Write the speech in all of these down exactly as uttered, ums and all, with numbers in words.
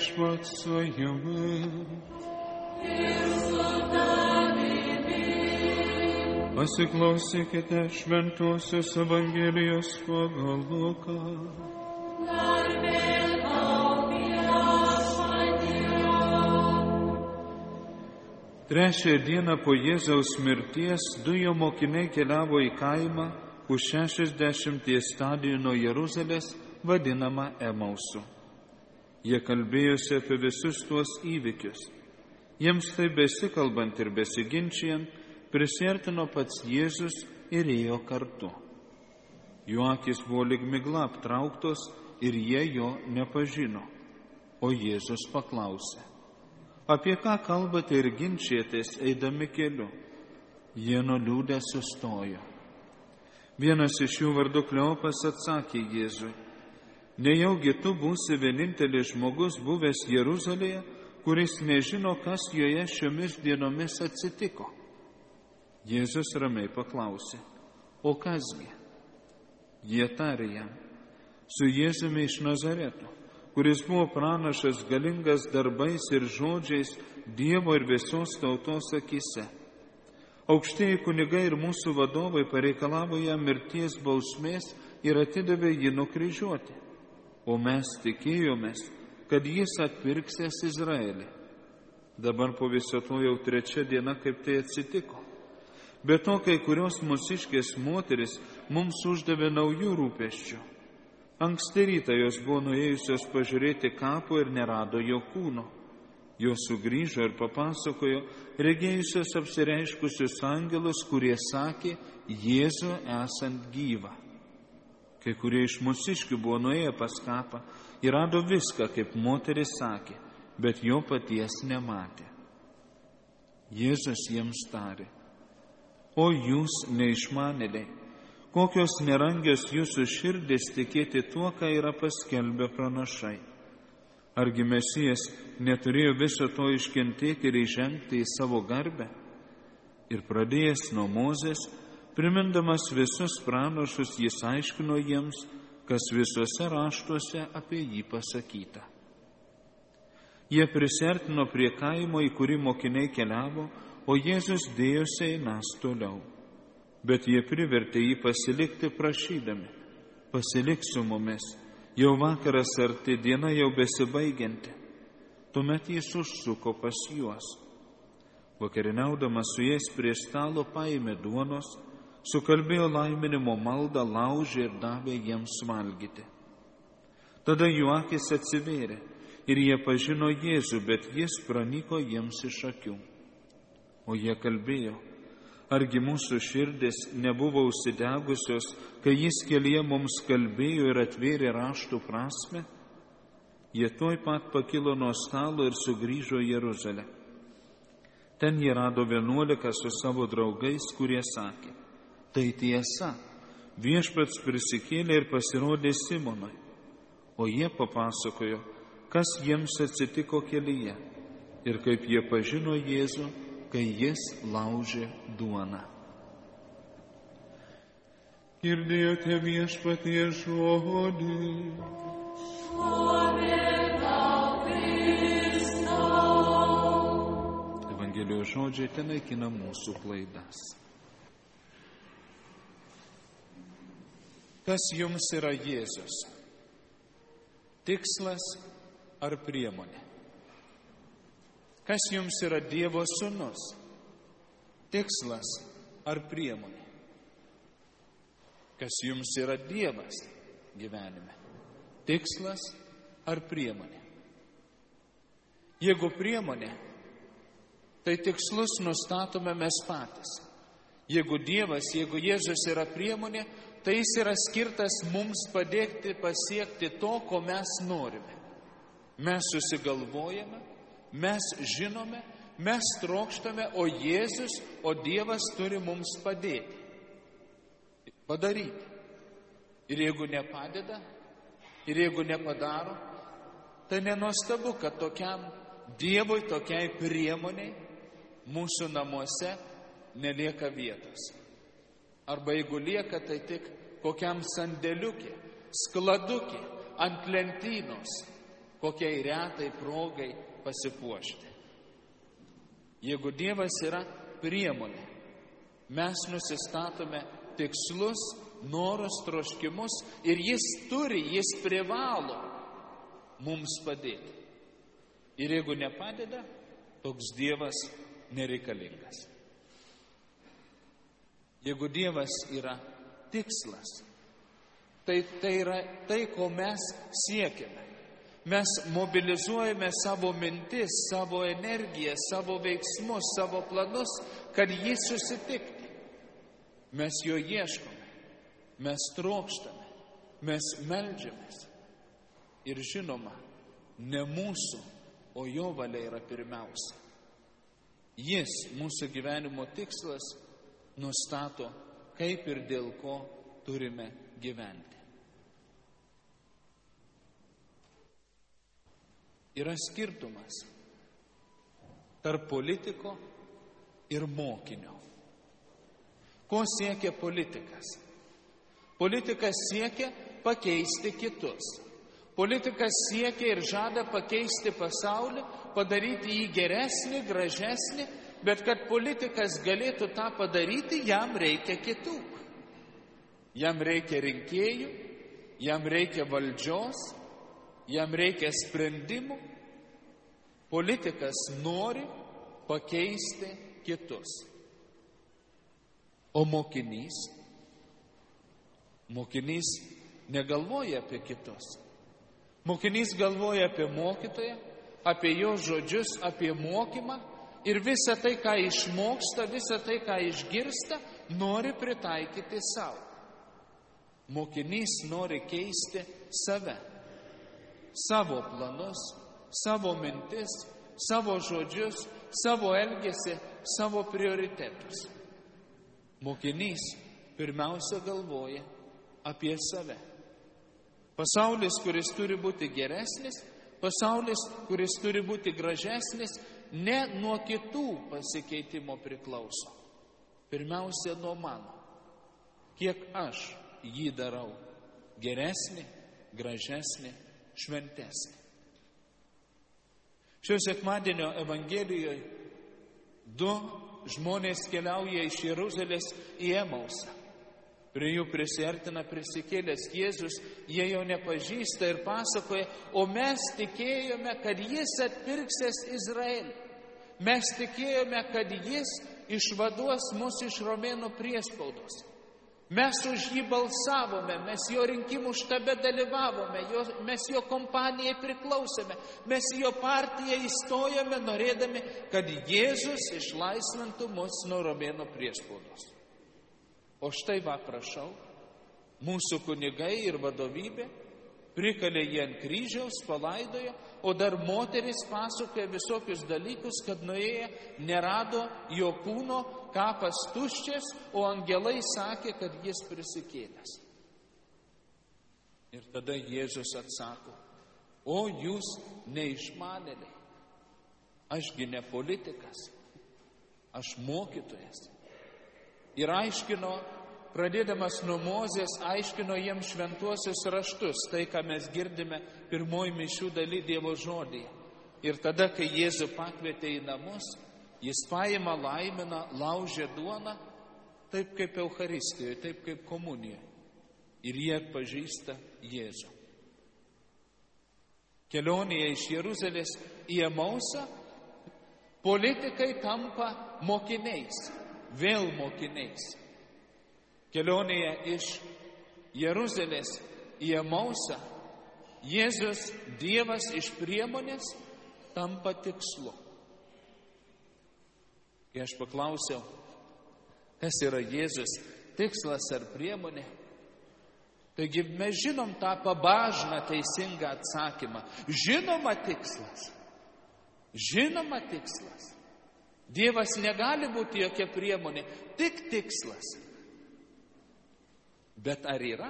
Viešpats su jumis. Pasiklausykite Šventosios Evangelijos pagal Luką. Trečią dieną po Jėzaus mirties du jo mokiniai keliavo į kaimą už šešiasdešimties stadijų nuo Jeruzalės, vadinamą Emausu. Jie kalbėjosi apie visus tuos įvykius. Jiems tai besikalbant ir besiginčijant, prisiartino pats Jėzus ir ėjo kartu. Jų akys buvo lyg migla aptrauktos ir jie jo nepažino. O Jėzus paklausė: apie ką kalbate ir ginčijatės eidami keliu? Jie nuliūdę sustojo. Vienas iš jų vardu Kleopas atsakė Jėzui: nejaugi tu būsi vienintelis žmogus buvęs Jeruzalėje, kuris nežino, kas joje šiomis dienomis atsitiko. Jėzus ramiai paklausė: o kasgi? Jie tarė jam: su Jėzumi iš Nazareto, kuris buvo pranašas galingas darbais ir žodžiais Dievo ir visos tautos akise. Aukštieji kunigai ir mūsų vadovai pareikalavo jam mirties bausmės ir atidavė jį nukryžiuoti. O mes tikėjomės, kad jis atpirksės Izraelį. Dabar po viso to jau trečia diena, kaip tai atsitiko. Be to, kai kurios mūsiškės moteris mums uždavė naujų rūpesčių. Anksti rytą jos buvo nuėjusios pažiūrėti kapo ir nerado jo kūno. Jos sugrįžo ir papasakojo regėjusios apsireiškusius angelus, kurie sakė Jėzų esant gyvą. Kai kurie iš mūsiškių buvo nuėję pas kapą ir rado viską, kaip moteris sakė, bet jo paties nematė. Jėzus jiems tarė: o jūs neišmanėliai, kokios nerangios jūsų širdis tikėti tuo, ką yra paskelbę pranašai. Argi Mesijas neturėjo viso to iškentėti ir įžengti į savo garbę? Ir pradėjęs nuo Mozės, primindamas visus pranašus, jis aiškino jiems, kas visuose raštuose apie jį pasakyta. Jie prisiartino prie kaimo, į kurį mokiniai keliavo, o Jėzus dėjosi einąs toliau. Bet jie privertė jį pasilikti prašydami: pasilik su mumis, jau vakaras arti, diena jau besibaigianti. Tuomet jis užsuko pas juos. Vakarieniaudamas su jais prie stalo paėmė duonos, sukalbėjo laiminimo maldą, laužė ir davė jiems valgyti. Tada jų akys atsivėrė ir jie pažino Jėzų, bet jis pranyko jiems iš akių. O jie kalbėjo: argi mūsų širdis nebuvo užsidegusios, kai jis kelyje mums kalbėjo ir atvėrė raštų prasmę? Jie tuoj pat pakilo nuo stalo ir sugrįžo į Jeruzalę. Ten jie rado vienuolika su savo draugais, kurie sakė: tai tiesa, Viešpats prisikėlė ir pasirodė Simonui. O jie papasakojo, kas jiems atsitiko kelyje ir kaip jie pažino Jėzų, kai jis laužė duoną. Girdėjote Viešpatie žodį. Evangelijos žodžiai tenaikina mūsų klaidas. Kas jums yra Jėzus? Tikslas ar priemonė? Kas jums yra Dievo sūnus? Tikslas ar priemonė? Kas jums yra Dievas gyvenime? Tikslas ar priemonė? Jeigu priemonė, tai tikslus nustatome mes patys. Jeigu Dievas, jeigu Jėzus yra priemonė, tai jis yra skirtas mums padėti pasiekti to, ko mes norime. Mes susigalvojame, mes žinome, mes trokštame, o Jėzus, o Dievas turi mums padėti. Padaryti. Ir jeigu nepadeda, ir jeigu nepadaro, tai nenuostabu, kad tokiam Dievui, tokiai priemoniai mūsų namuose nelieka vietos. Arba jeigu lieka, tai tik kokiam sandėliukė, skladukė, ant lentynos, kokiai retai progai pasipuošti. Jeigu Dievas yra priemonė, mes nusistatome tikslus, norus, troškimus ir Jis turi, Jis privalo mums padėti. Ir jeigu nepadeda, toks Dievas nereikalingas. Jeigu Dievas yra tikslas, tai tai yra tai, ko mes siekiame. Mes mobilizuojame savo mintis, savo energiją, savo veiksmus, savo planus, kad jį susitikti. Mes jo ieškome, mes trokštame, mes meldžiamės. Ir žinoma, ne mūsų, o jo valia yra pirmiausia. Jis, mūsų gyvenimo tikslas, nustato, kaip ir dėl ko turime gyventi. Yra skirtumas tarp politiko ir mokinio. Ko siekia politikas? Politikas siekia pakeisti kitus. Politikas siekia ir žada pakeisti pasaulį, padaryti jį geresnį, gražesnį, bet kad politikas galėtų tą padaryti, jam reikia kitų. Jam reikia rinkėjų, jam reikia valdžios, jam reikia sprendimų. Politikas nori pakeisti kitus. O mokinys? Mokinys negalvoja apie kitus. Mokinys galvoja apie mokytoją, apie jo žodžius, apie mokymą ir visą tai, ką išmoksta, visą tai, ką išgirsta, nori pritaikyti savo. Mokinys nori keisti save. Savo planus, savo mintis, savo žodžius, savo elgesį, savo prioritetus. Mokinys pirmiausia galvoja apie save. Pasaulis, kuris turi būti geresnis, pasaulis, kuris turi būti gražesnis, ne nuo kitų pasikeitimo priklauso. Pirmiausia nuo mano. Kiek aš jį darau geresnį, gražesnį, šventesnį. Šio sekmadienio Evangelijoje du žmonės keliauja iš Jeruzalės į Emausą. Prie jų prisiartina prisikėlęs Jėzus, jie jo nepažįsta ir pasakoja, o mes tikėjome, kad jis atpirksės Izraelį. Mes tikėjome, kad jis išvaduos mus iš romėnų priespaudos. Mes už jį balsavome, mes jo rinkimų štabe dalyvavome, jo, mes jo kompanijai priklausėme, mes jo partiją įstojome, norėdami, kad Jėzus išlaisvintų mus nuo romėnų priespaudos. O štai va, prašau, mūsų kunigai ir vadovybė prikalė jį ant kryžiaus, palaidojo, o dar moteris pasakoja visokius dalykus, kad nuėję nerado jo kūno, kapas tuščias, o angelai sakė, kad jis prisikėlęs. Ir tada Jėzus atsako, o jūs neišmanėliai, ašgi ne politikas, aš mokytojas. Ir aiškino, pradėdamas nuo Mozės, aiškino jiems šventuosius raštus, tai, ką mes girdime pirmoji mišių daly Dievo žodyje. Ir tada, kai Jėzų pakvietė į namus, jis paima, laimina, laužia duoną, taip kaip Eucharistijoje, taip kaip komunijoje. Ir jie atpažįsta Jėzų. Kelionėje iš Jeruzalės į Emausą politikai tampa mokiniais, vėl mokiniais. Kelionėje iš Jeruzalės į Emausą Jėzus, Dievas iš priemonės, tampa tikslu. Kai aš paklausiau, kas yra Jėzus, tikslas ar priemonė, taigi mes žinom tą pabažną teisingą atsakymą. Žinoma tikslas. Žinoma tikslas. Dievas negali būti jokia priemonė, tik tikslas. Bet ar yra?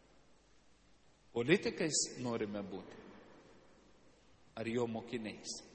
Politikais norime būti. Ar jo mokiniais?